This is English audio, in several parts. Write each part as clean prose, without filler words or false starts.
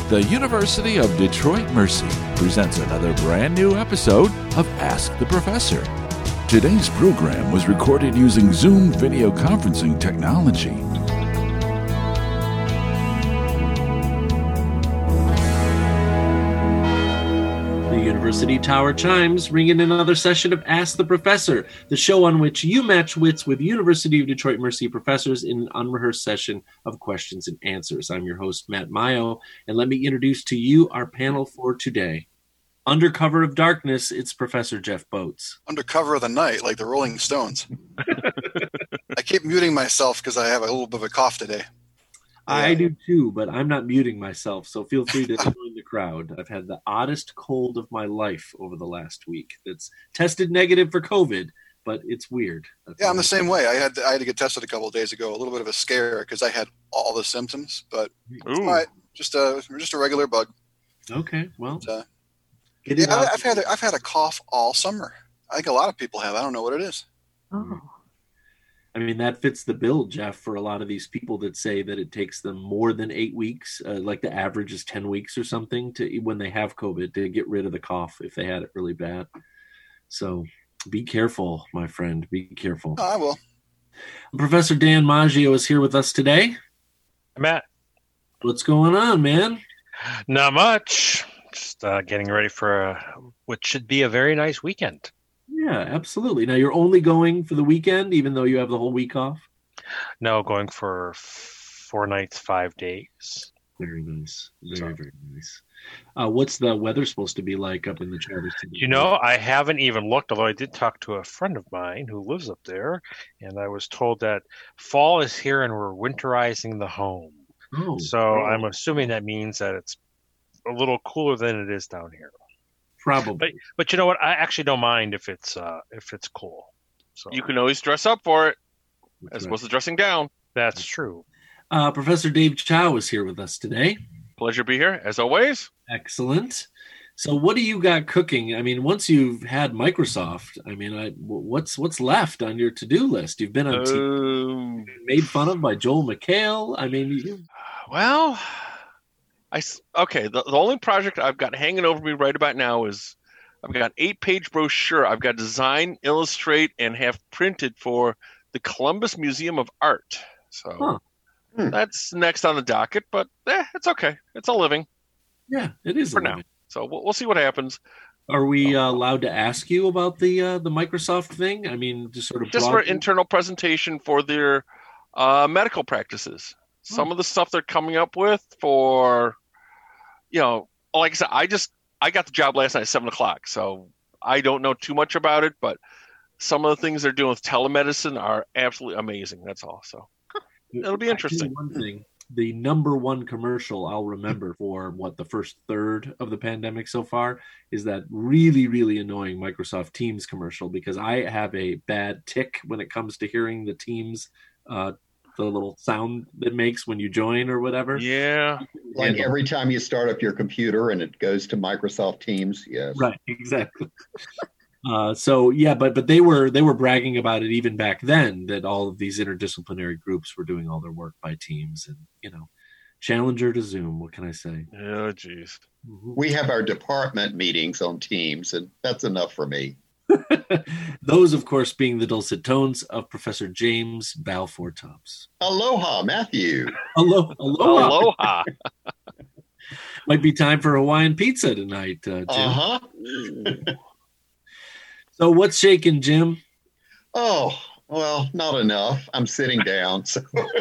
The University of Detroit Mercy presents another brand new episode of Ask the Professor. Today's program was recorded using Zoom video conferencing technology. The University Tower chimes ring in another session of Ask the Professor, the show on which you match wits with University of Detroit Mercy professors in an unrehearsed session of questions and answers. I'm your host, Matt Mayo, and let me introduce to you our panel for today. Under cover of darkness, it's Professor Jeff Boats. Under cover of the night, like the Rolling Stones. I keep muting myself because I have a little bit of a cough today. I do too, but I'm not muting myself, so feel free to join the crowd. I've had the oddest cold of my life over the last week. That's tested negative for COVID, but it's weird. Yeah, I'm the same way. I had to get tested a couple of days ago. A little bit of a scare because I had all the symptoms, but it's all right. Just a regular bug. Okay, well, I've had a cough all summer. I think a lot of people have. I don't know what it is. Oh. I mean, that fits the bill, Jeff, for a lot of these people that say that it takes them more than 8 weeks, like the average is 10 weeks or something, to when they have COVID, to get rid of the cough if they had it really bad. So be careful, my friend. Be careful. Oh, I will. Professor Dan Maggio is here with us today. Matt. What's going on, man? Not much. Just getting ready for what should be a very nice weekend. Yeah, absolutely. Now, you're only going for the weekend, even though you have the whole week off? No, going for 4 nights, 5 days. Very nice. Very nice. What's the weather supposed to be like up in the Charleston? You know, I haven't even looked, although I did talk to a friend of mine who lives up there, and I was told that fall is here and we're winterizing the home. I'm assuming that means that it's a little cooler than it is down here. Probably. But you know what? I actually don't mind if it's cool. So you can always dress up for it, as opposed to dressing down. That's true. Professor Dave Chow is here with us today. Pleasure to be here, as always. Excellent. So what do you got cooking? I mean, once you've had Microsoft, I mean, what's left on your to-do list? You've been on TV, made fun of by Joel McHale. I mean, well, the only project I've got hanging over me right about now is I've got an 8-page brochure I've got to design, illustrate, and have printed for the Columbus Museum of Art. So that's next on the docket, but it's okay. It's a living. Yeah, it is for now. So we'll see what happens. Are we allowed to ask you about the Microsoft thing? I mean, just for internal presentation for their medical practices. Some of the stuff they're coming up with for, like I said, I got the job last night at 7:00, so I don't know too much about it, but some of the things they're doing with telemedicine are absolutely amazing. That's all. So it'll be interesting. One thing, the number one commercial I'll remember for the first third of the pandemic so far is that really, really annoying Microsoft Teams commercial, because I have a bad tick when it comes to hearing the Teams the little sound that makes when you join or whatever. Yeah. Like every time you start up your computer and it goes to Microsoft Teams. Yes. Right. Exactly. But they were bragging about it even back then, that all of these interdisciplinary groups were doing all their work by Teams, and, challenger to Zoom. What can I say? Oh, geez. Mm-hmm. We have our department meetings on Teams, and that's enough for me. Those, of course, being the dulcet tones of Professor James Balfour Tubbs. Aloha, Matthew. Aloha. Might be time for Hawaiian pizza tonight, Jim. Uh-huh. So what's shaking, Jim? Oh, well, not enough. I'm sitting down. So.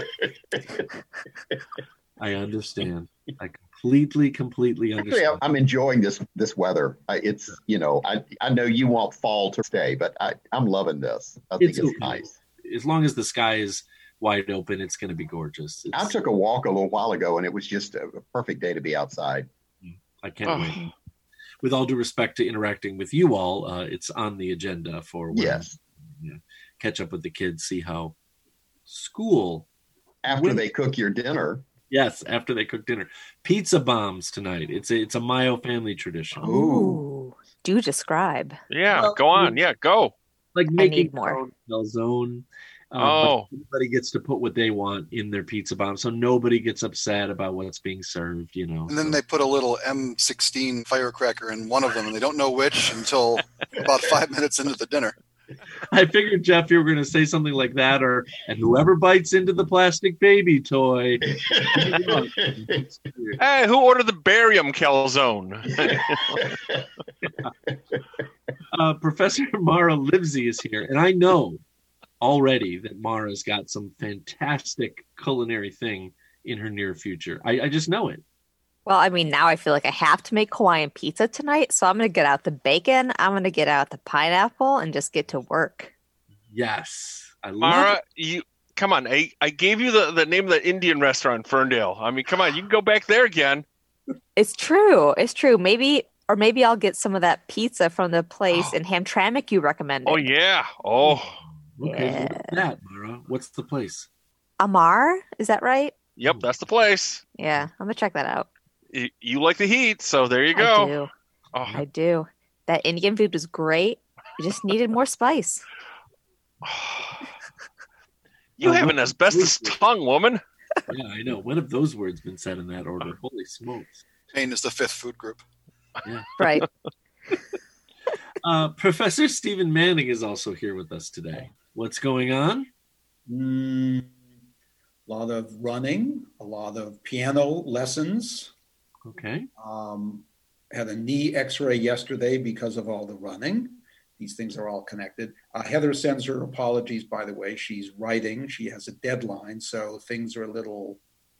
I understand. I completely understand. Actually, I'm enjoying this weather. It's I know you want fall to stay, but I'm loving this. I think it's nice. As long as the sky is wide open, it's going to be gorgeous. I took a walk a little while ago, and it was just a perfect day to be outside. I can't wait. With all due respect to interacting with you all, it's on the agenda for catch up with the kids, see how school after they cook your dinner. Yes, after they cook dinner. Pizza bombs tonight. It's a Mayo family tradition. Ooh. Do describe. Yeah, go on. Yeah, go. Like making more calzone. Everybody gets to put what they want in their pizza bomb, so nobody gets upset about what's being served, And then they put a little M16 firecracker in one of them, and they don't know which until about 5 minutes into the dinner. I figured, Jeff, you were going to say something like that, and whoever bites into the plastic baby toy. Hey, who ordered the barium calzone? Professor Mara Livesey is here, and I know already that Mara's got some fantastic culinary thing in her near future. I just know it. Well, I mean, now I feel like I have to make Hawaiian pizza tonight, so I'm going to get out the bacon, I'm going to get out the pineapple, and just get to work. Yes. Mara, come on. I gave you the name of the Indian restaurant, Ferndale. I mean, come on. You can go back there again. It's true. Maybe I'll get some of that pizza from the place in Hamtramck you recommended. Oh, yeah. Oh. Okay, yeah. What's that, Mara? What's the place? Amar? Is that right? Yep, that's the place. Yeah, I'm going to check that out. You like the heat, so there you go. I do. That Indian food was great. It just needed more spice. You have an asbestos tongue, woman. Yeah, I know. When have those words been said in that order? Holy smokes. Pain is the fifth food group. Yeah. Right. Professor Stephen Manning is also here with us today. What's going on? A lot of running, a lot of piano lessons. Okay. Had a knee x-ray yesterday because of all the running. These things are all connected. Heather sends her apologies, by the way. She's writing. She has a deadline, so things are a little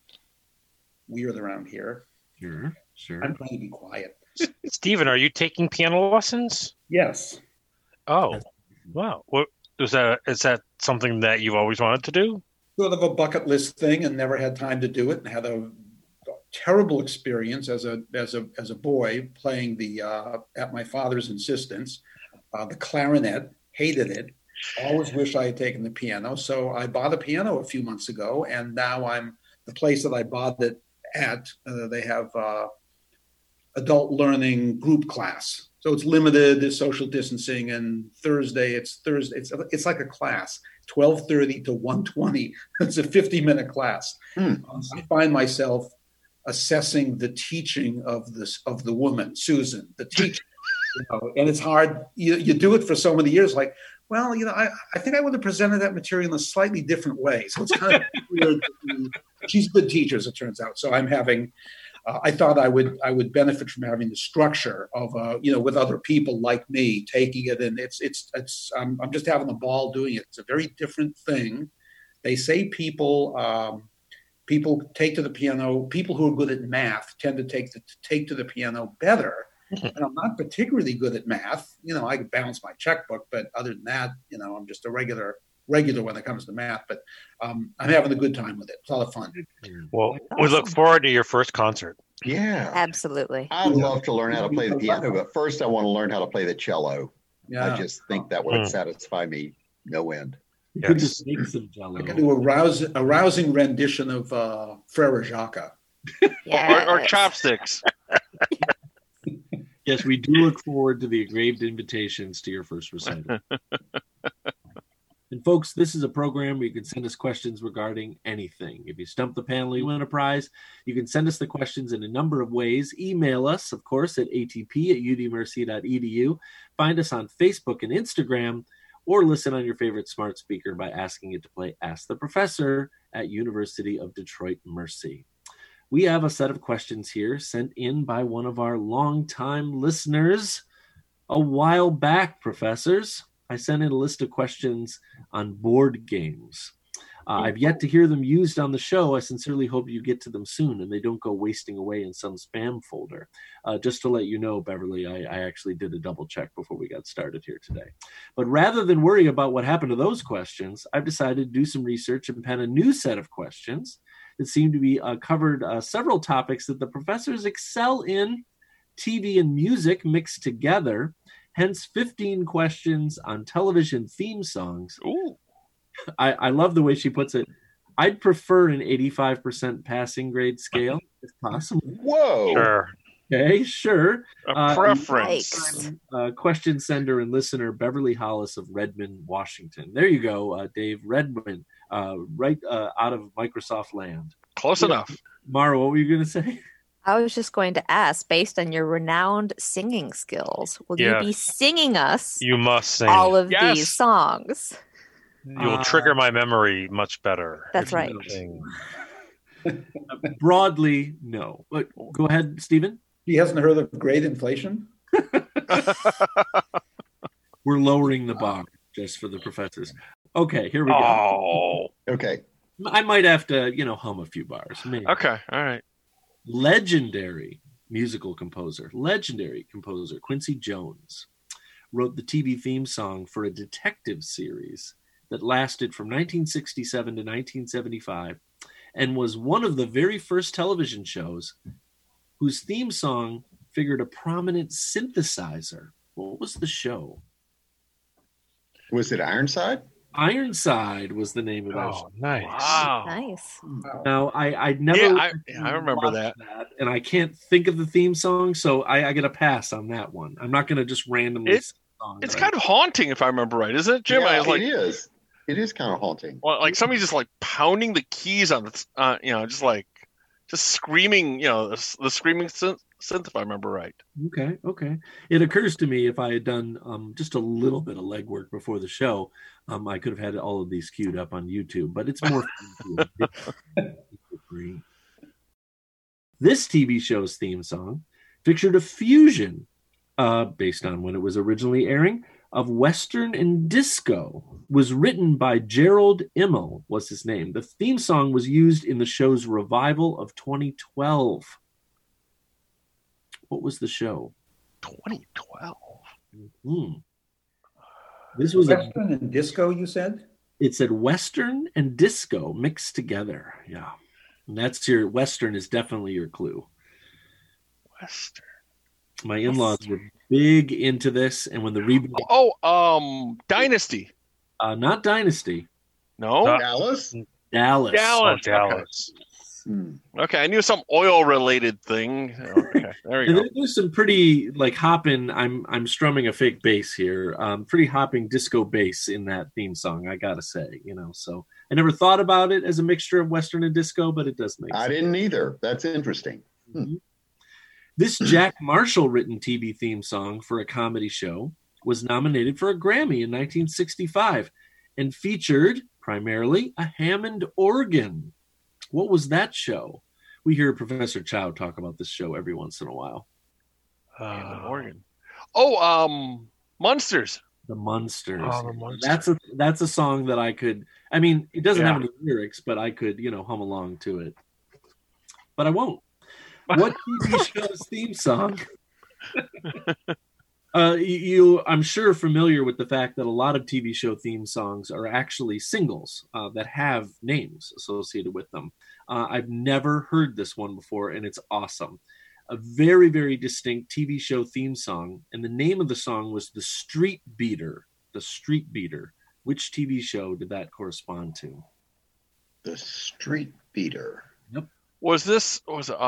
weird around here. Sure. I'm trying to be quiet. Stephen, are you taking piano lessons? Yes. Oh, wow. What is that something that you've always wanted to do? Sort of a bucket list thing, and never had time to do it, and had a terrible experience as a boy playing the at my father's insistence the clarinet. Hated it. Always wish I had taken the piano. So I bought a piano a few months ago, and now I'm the place that I bought it at. They have adult learning group class, so it's limited. There's social distancing, and Thursday. It's like a class. 12:30 to 1:20. It's a 50-minute class. I find myself assessing the teaching of the woman, Susan, the teacher. And it's hard. You do it for so many years. Like, well, I think I would have presented that material in a slightly different way. So it's kind of weird. She's a good teacher, as it turns out. So I'm having. I thought I would benefit from having the structure of with other people like me taking it, and I'm just having a ball doing it. It's a very different thing. They say people take to the piano. People who are good at math tend to take to the piano better. And I'm not particularly good at math. I can balance my checkbook, but other than that, I'm just a regular when it comes to math. But I'm having a good time with it. It's a lot of fun. Well, we look forward to your first concert. Yeah, absolutely. I'd love to learn how to play the piano, but first I want to learn how to play the cello. Yeah. I just think that would satisfy me no end. You could just make some jello. I can do a rousing rendition of Frere Jacques. Or chopsticks. Yes, we do look forward to the engraved invitations to your first recital. And folks, this is a program where you can send us questions regarding anything. If you stump the panel, you win a prize. You can send us the questions in a number of ways. Email us, of course, at atp@udmercy.edu. Find us on Facebook and Instagram, or listen on your favorite smart speaker by asking it to play Ask the Professor at University of Detroit Mercy. We have a set of questions here sent in by one of our longtime listeners a while back, professors. I sent in a list of questions on board games. I've yet to hear them used on the show. I sincerely hope you get to them soon and they don't go wasting away in some spam folder. Just to let you know, Beverly, I actually did a double check before we got started here today. But rather than worry about what happened to those questions, I've decided to do some research and pen a new set of questions that seem to be covered several topics that the professors excel in, TV and music mixed together, hence 15 questions on television theme songs. Ooh. I love the way she puts it. I'd prefer an 85% passing grade scale, if possible. Whoa. Sure. Okay, sure. A preference. Question sender and listener Beverly Hollis of Redmond, Washington. There you go, Dave. Redmond, right out of Microsoft land. Close enough. Mara, what were you going to say? I was just going to ask, based on your renowned singing skills, will you be singing us You must sing. all of these songs? You'll trigger my memory much better. That's right. Broadly, no. But go ahead, Stephen. He hasn't heard of great inflation? We're lowering the bar just for the professors. Okay, here we go. Oh. Okay. I might have to, hum a few bars. Maybe. Okay, all right. Legendary composer Quincy Jones wrote the TV theme song for a detective series that lasted from 1967 to 1975 and was one of the very first television shows whose theme song figured a prominent synthesizer. What was the show? Was it Ironside? Ironside was the name of that show. Nice. Wow. Nice. Now, I never... I remember that. And I can't think of the theme song, so I get a pass on that one. I'm not going to just randomly sing a song. It's kind of haunting, if I remember right, isn't it, Jim? Yeah, it is. It is kind of haunting. Well, like somebody just like pounding the keys on it, just screaming, the screaming synth, if I remember right. Okay. It occurs to me if I had done just a little bit of legwork before the show, I could have had all of these queued up on YouTube, but it's more fun. This TV show's theme song featured a fusion based on when it was originally airing of Western and disco. Was written by Gerald Immel, was his name. The theme song was used in the show's revival of 2012. What was the show? 2012. Mm-hmm. This was Western and disco, you said? It said Western and disco mixed together. Yeah. And that's your Western is definitely your clue. Western. My in-laws were big into this, and when the reboot... Dynasty. Not Dynasty. No? Dallas? Dallas. Okay, I knew some oil-related thing. Okay, there we go. There's some pretty, hopping... I'm strumming a fake bass here. Pretty hopping disco bass in that theme song, I gotta say. So I never thought about it as a mixture of Western and disco, but it does make sense. I didn't either. That's interesting. Mm-hmm. This Jack Marshall written TV theme song for a comedy show was nominated for a Grammy in 1965 and featured primarily a Hammond organ. What was that show? We hear Professor Chow talk about this show every once in a while. Hammond organ. Munsters. The Munsters. Oh, the Munsters. That's a song that I could. I mean, it doesn't have any lyrics, but I could, hum along to it. But I won't. What TV show's theme song? I'm sure familiar with the fact that a lot of TV show theme songs are actually singles that have names associated with them. I've never heard this one before, and it's awesome. A very, very distinct TV show theme song, and the name of the song was The Street Beater. The Street Beater. Which TV show did that correspond to? The Street Beater. Yep. It's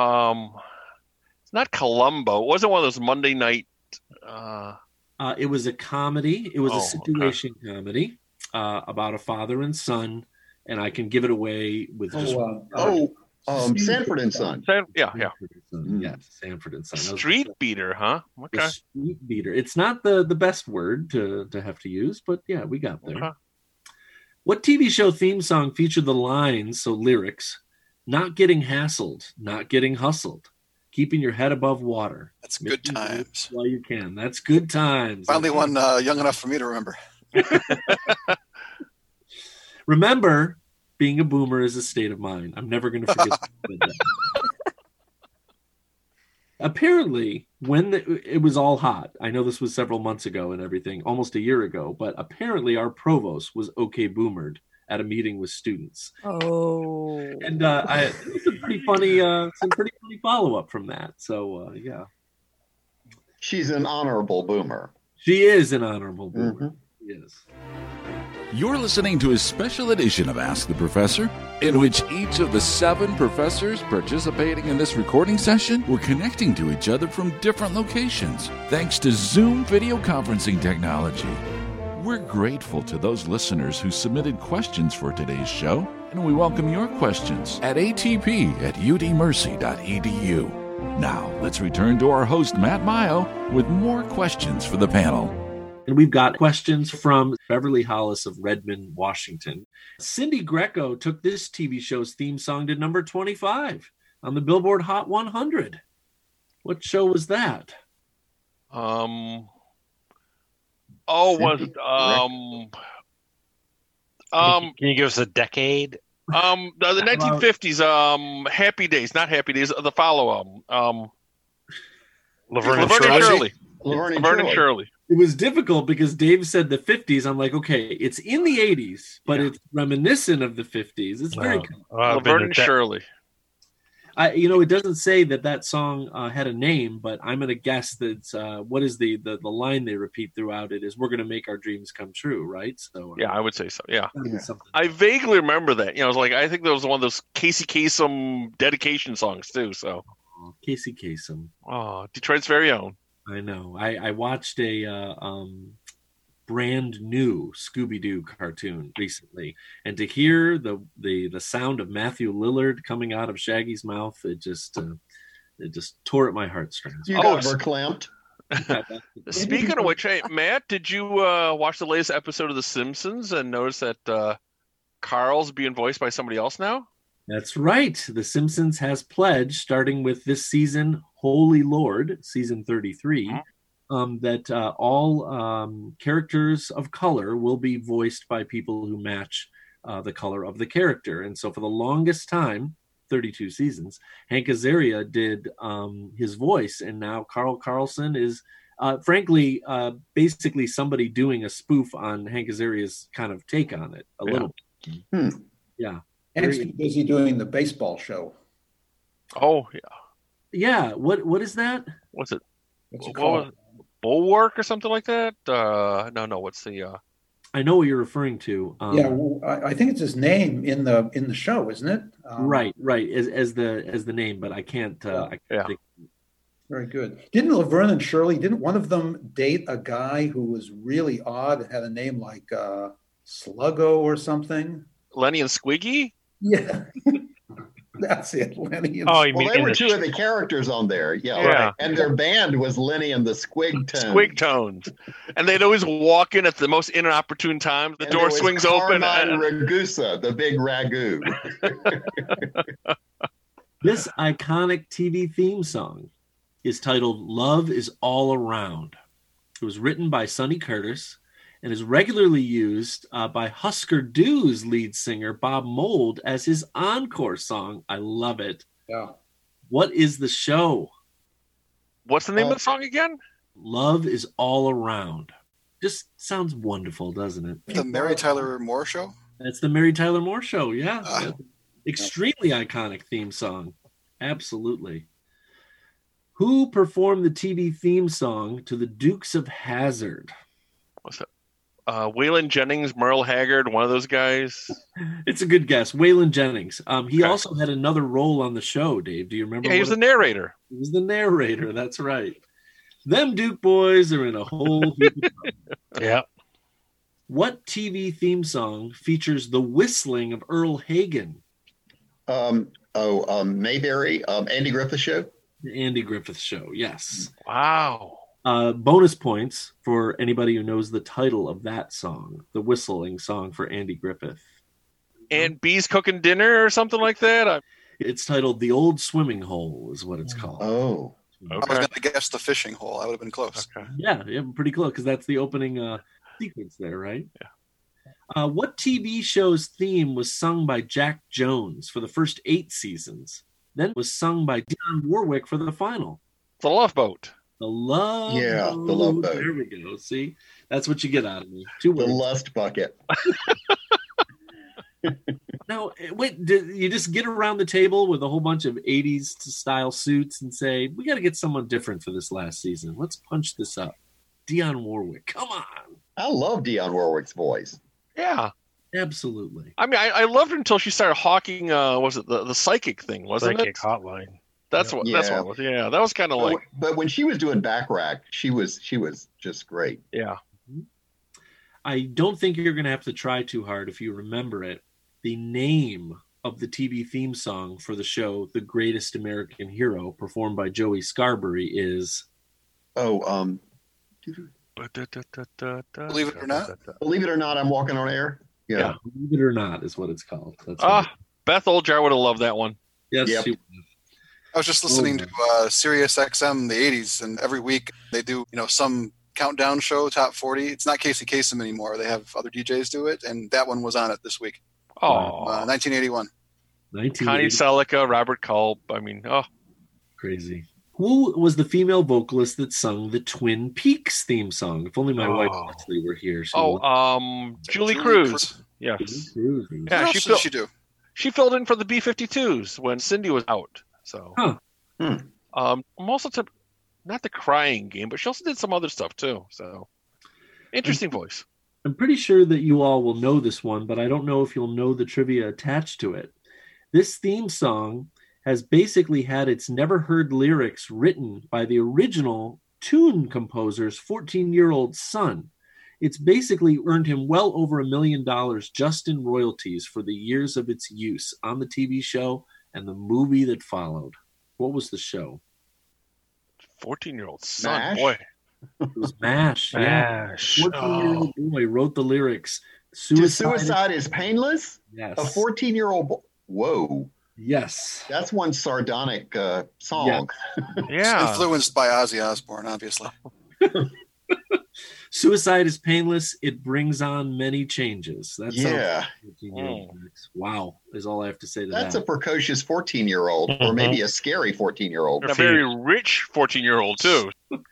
not Columbo. It wasn't one of those Monday night. It was a comedy. It was a situation comedy about a father and son, and I can give it away with Sanford and Son. Yeah. Yes, Sanford and Son. Street Beater, huh? Okay. The Street Beater. It's not the best word to have to use, but yeah, we got there. Okay. What TV show theme song featured the lines, so lyrics, not getting hassled, not getting hustled, keeping your head above water? That's Good Times. While you can. That's Good Times. Finally one young enough for me to remember. Remember, being a boomer is a state of mind. I'm never going to forget that. Apparently, when it was all hot, I know this was several months ago and everything, almost a year ago, but apparently our provost was okay boomered at a meeting with students. Oh. And some pretty funny follow-up from that. So, yeah. She's an honorable boomer. She is an honorable boomer. Mm-hmm. She is. You're listening to a special edition of Ask the Professor, in which each of the 7 professors participating in this recording session were connecting to each other from different locations, thanks to Zoom video conferencing technology. We're grateful to those listeners who submitted questions for today's show, and we welcome your questions at atp@udmercy.edu. Now, let's return to our host, Matt Maio, with more questions for the panel. And we've got questions from Beverly Hollis of Redmond, Washington. Cindy Greco took this TV show's theme song to number 25 on the Billboard Hot 100. What show was that? Can you give us a decade? The 1950s, Happy Days, not Happy Days, the follow album. Laverne and Shirley. Laverne and Shirley. It was difficult because Dave said the 50s. I'm like, okay, it's in the 80s, but it's reminiscent of the 50s. It's very Laverne and Shirley. It doesn't say that song had a name, but I'm going to guess that what is the line they repeat throughout it is, we're going to make our dreams come true, right? So yeah, I would say so. Yeah. I vaguely remember that. It was like, I think that was one of those Casey Kasem dedication songs too. So Casey Kasem. Oh, Detroit's very own. I know. I watched a brand new Scooby-Doo cartoon recently, and to hear the sound of Matthew Lillard coming out of Shaggy's mouth, it just tore at my heartstrings. You got verklempt. Speaking of which, hey, Matt, did you watch the latest episode of The Simpsons and notice that Carl's being voiced by somebody else now? That's right. The Simpsons has pledged, starting with this season, Holy Lord, season 33, that all characters of color will be voiced by people who match the color of the character. And so for the longest time, 32 seasons, Hank Azaria did his voice, and now Carl Carlson is, frankly, basically somebody doing a spoof on Hank Azaria's kind of take on it a little bit. Yeah. Hank's busy doing the baseball show. Oh, yeah. Yeah. What is that? What's it? What's it called? Bulwark or something like that? No. What's the? I know what you're referring to. I think it's his name in the show, isn't it? Right. As the name, but I can't. I can't think. Very good. Didn't Laverne and Shirley? Didn't one of them date a guy who was really odd and had a name like Sluggo or something? Lenny and Squiggy. Yeah. That's it, Lenny. And they were two of the characters on there. Yeah. Right. And their band was Lenny and the Squigtones. And they'd always walk in at the most inopportune times. The door swings open. And Ragusa, the big ragu. This iconic TV theme song is titled Love is All Around. It was written by Sonny Curtis and is regularly used by Husker Du's lead singer Bob Mould as his encore song. I love it. Yeah. What is the show? What's the name of the song again? Love is All Around. Just sounds wonderful, doesn't it? The Mary Tyler Moore Show? That's the Mary Tyler Moore Show, yeah. Extremely iconic theme song. Absolutely. Who performed the TV theme song to the Dukes of Hazzard? What's that? Waylon Jennings, Merle Haggard, one of those guys. It's a good guess. Waylon Jennings. He also had another role on the show, Dave. Do you remember? Yeah, he was the narrator. He was the narrator. That's right. Them Duke boys are in a whole heap of trouble. Yeah. What TV theme song features the whistling of Earl Hagen? Mayberry, Andy Griffith Show? The Andy Griffith Show, yes. Wow. Bonus points for anybody who knows the title of that song, the whistling song for Andy Griffith. And Bees Cooking Dinner or something like that? It's titled The Old Swimming Hole is what it's called. Oh. Okay. I was going to guess The Fishing Hole. I would have been close. Okay. Yeah, pretty close because that's the opening sequence there, right? Yeah. What TV show's theme was sung by Jack Jones for the first 8 seasons, then was sung by Dionne Warwick for the final? The Love Boat. The Love Boat. Yeah, The Love Boat. There we go. See? That's what you get out of me. 2 words. The Lust Bucket. Now, wait, did you just get around the table with a whole bunch of 80s style suits and say, we got to get someone different for this last season. Let's punch this up. Dionne Warwick. Come on. I love Dionne Warwick's voice. Yeah. Absolutely. I mean, I loved her until she started hawking. Was it the psychic thing? Wasn't Psychic it? hotline. That's what. That's what it was. Yeah, that was kind of like. But when she was doing Backrack, she was just great. Yeah. I don't think you're going to have to try too hard if you remember it. The name of the TV theme song for the show, The Greatest American Hero, performed by Joey Scarberry, is. Oh, Believe It or Not. Believe It or Not, I'm Walking on Air. Yeah. Believe It or Not is what it's called. That's Beth Oljar would have loved that one. Yes, Yep. she would. I was just listening to Sirius XM the 80s, and every week they do some countdown show, top 40. It's not Casey Kasem anymore. They have other DJs do it, and that one was on it this week. Oh, 1981. Connie Selica, Robert Culp. I mean, crazy. Who was the female vocalist that sung the Twin Peaks theme song? If only my wife Leslie were here. Julie Cruz. Yes. Yeah, what else did she do? She filled in for the B-52s when Cindy was out. So, also not the Crying Game, but she also did some other stuff too. So, interesting voice. I'm pretty sure that you all will know this one, but I don't know if you'll know the trivia attached to it. This theme song has basically had its never-heard lyrics written by the original tune composer's 14-year-old son. It's basically earned him well over $1 million just in royalties for the years of its use on the TV show and the movie that followed. What was the show? 14-year-old son, MASH? boy. It was MASH. MASH. 14-year-old boy wrote the lyrics. Suicide is painless? Yes. A 14-year-old boy? Whoa. Yes. That's one sardonic song. Yeah. Influenced by Ozzy Osbourne, obviously. Suicide is painless. It brings on many changes. That's wow, is all I have to say to that. That's a precocious 14-year-old, or maybe a scary 14-year-old. A very rich 14-year-old, too.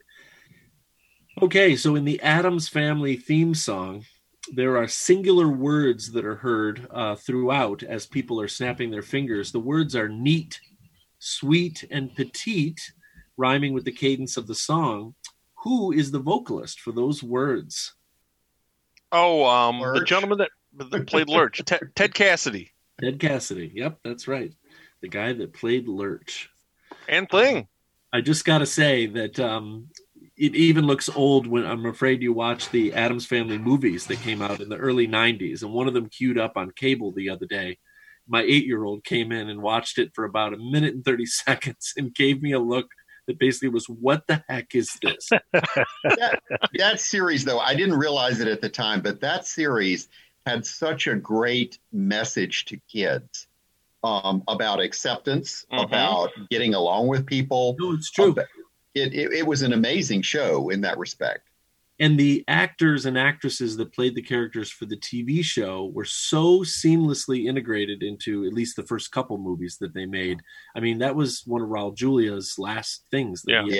Okay, so in the Addams Family theme song, there are singular words that are heard throughout as people are snapping their fingers. The words are neat, sweet, and petite, rhyming with the cadence of the song. Who is the vocalist for those words? The gentleman that played Lurch, Ted Cassidy. Ted Cassidy. Yep, that's right. The guy that played Lurch. And Thing. I just got to say that it even looks old when I'm afraid you watch the Addams Family movies that came out in the early 90s, and one of them queued up on cable the other day. My 8-year-old came in and watched it for about 1 minute and 30 seconds and gave me a look that basically was, what the heck is this? that series, though, I didn't realize it at the time, but that series had such a great message to kids about acceptance, about getting along with people. No, it's true. It was an amazing show in that respect. And the actors and actresses that played the characters for the TV show were so seamlessly integrated into at least the first couple movies that they made. I mean, that was one of Raul Julia's last things.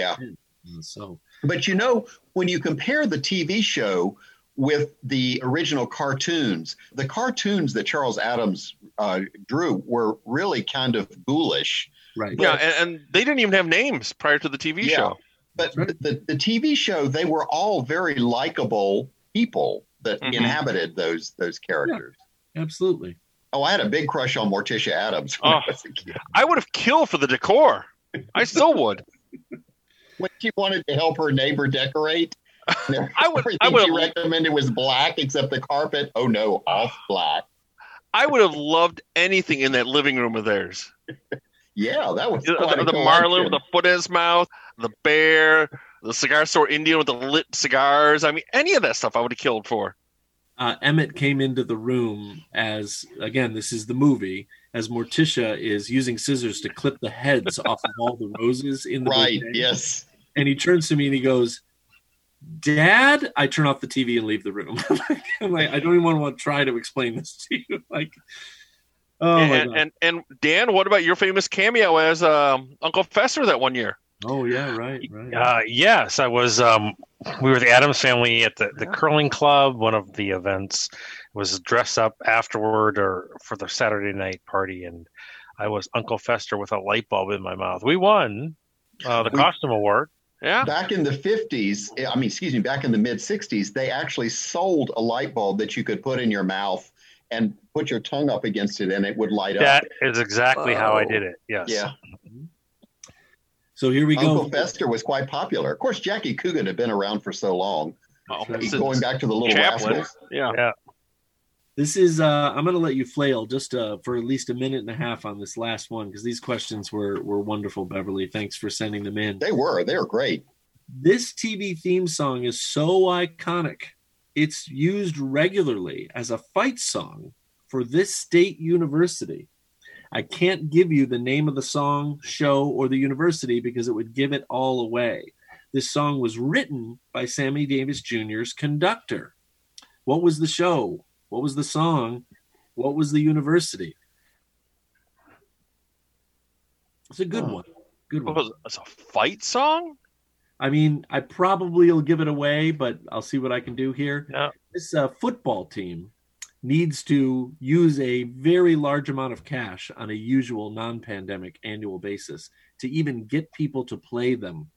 So, but when you compare the TV show with the original cartoons, the cartoons that Charles Addams drew were really kind of ghoulish. Right. Yeah, and they didn't even have names prior to the TV show. But the TV show, they were all very likable people that inhabited those characters. Yeah, absolutely. Oh, I had a big crush on Morticia Addams when I was a kid. I would have killed for the decor. I still would. When she wanted to help her neighbor decorate, everything she recommended was black except the carpet. Oh, no, off black. I would have loved anything in that living room of theirs. Yeah, that was the Marlin with the foot in his mouth, the bear, the cigar store Indian with the lit cigars. I mean, any of that stuff I would have killed for. Emmett came into the room as, again, this is the movie, as Morticia is using scissors to clip the heads off of all the roses in the right, bouquet. Yes. And he turns to me and he goes, Dad, I turn off the TV and leave the room. I'm like, I don't even want to try to explain this to you. Like, and Dan, what about your famous cameo as Uncle Fester that one year? Oh yeah, right. Yes, I was. We were the Addams Family at the curling club. One of the events was dress up afterward or for the Saturday night party, and I was Uncle Fester with a light bulb in my mouth. We won the costume award. Yeah. Back in the 50s, back in the mid-60s, they actually sold a light bulb that you could put in your mouth and put your tongue up against it and it would light up. That is exactly how I did it. Yes. Yeah. So here we go. Uncle Fester was quite popular. Of course, Jackie Coogan had been around for so long. Going back to the Little Rascals. Yeah. This is, I'm going to let you flail just for at least a minute and a half on this last one, because these questions were wonderful, Beverly. Thanks for sending them in. They were great. This TV theme song is so iconic. It's used regularly as a fight song for this state university. I can't give you the name of the song, show, or the university because it would give it all away. This song was written by Sammy Davis Jr.'s conductor. What was the show? What was the song? What was the university? It's a good one. Good one. It's a fight song? I mean, I probably will give it away, but I'll see what I can do here. Yeah. This football team needs to use a very large amount of cash on a usual non-pandemic annual basis to even get people to play them.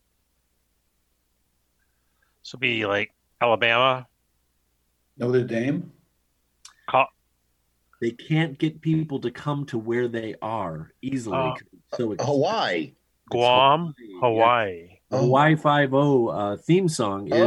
So be like Alabama. Notre Dame. They can't get people to come to where they are easily. So Hawaii. Guam. Hawaii. The Y50 theme song is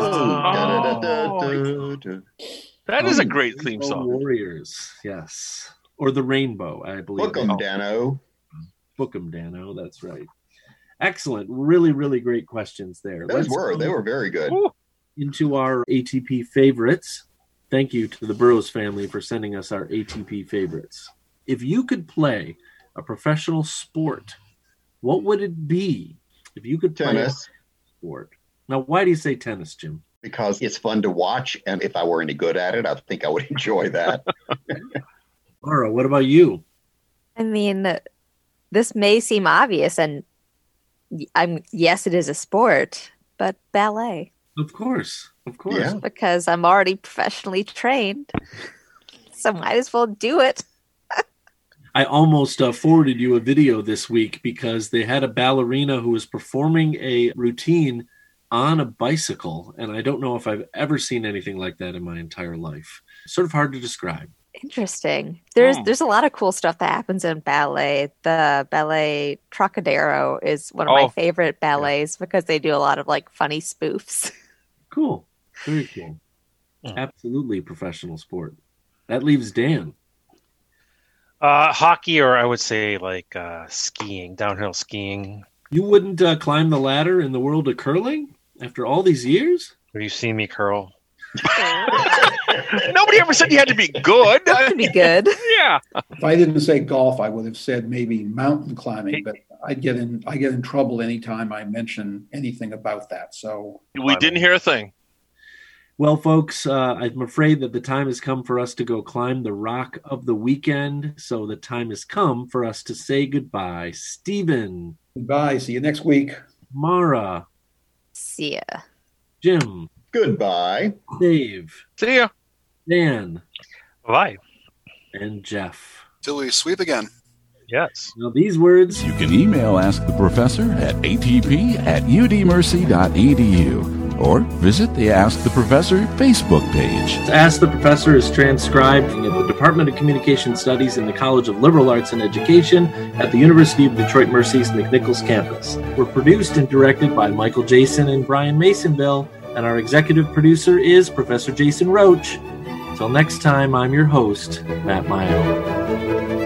that is a great theme song. Warriors, yes. Or the Rainbow, I believe. Book 'em, Dano. Book 'em, Dano, that's right. Excellent. Really, really great questions there. They were very good. Into our ATP favorites. Thank you to the Burroughs family for sending us our ATP favorites. If you could play a professional sport, what would it be? If you could play tennis. A sport. Now, why do you say tennis, Jim? Because it's fun to watch, and if I were any good at it, I think I would enjoy that. Laura, what about you? I mean, this may seem obvious, and yes, it is a sport, but ballet. Of course. Yeah. Because I'm already professionally trained, so might as well do it. I almost forwarded you a video this week because they had a ballerina who was performing a routine on a bicycle, and I don't know if I've ever seen anything like that in my entire life. Sort of hard to describe. Interesting. There's a lot of cool stuff that happens in ballet. The ballet Trocadero is one of my favorite ballets because they do a lot of like funny spoofs. Cool. Very cool. Absolutely professional sport. That leaves Dan. Hockey, or I would say like skiing, downhill skiing. You wouldn't climb the ladder in the world of curling after all these years? Have you seen me curl? Nobody ever said you had to be good. That would be good. Yeah. If I didn't say golf, I would have said maybe mountain climbing, but I get in trouble anytime I mention anything about that. So we didn't hear a thing. Well, folks, I'm afraid that the time has come for us to go climb the rock of the weekend. So the time has come for us to say goodbye. Stephen. Goodbye. See you next week. Mara. See ya. Jim. Goodbye. Dave. See ya. Dan. Bye. And Jeff. Till we sweep again. Yes. Now these words. You can email Ask the Professor at atp@udmercy.edu or visit the Ask the Professor Facebook page. Ask the Professor is transcribed at the Department of Communication Studies in the College of Liberal Arts and Education at the University of Detroit Mercy's McNichols campus. We're produced and directed by Michael Jason and Brian Masonville, and our executive producer is Professor Jason Roach. Until next time, I'm your host, Matt Mayo.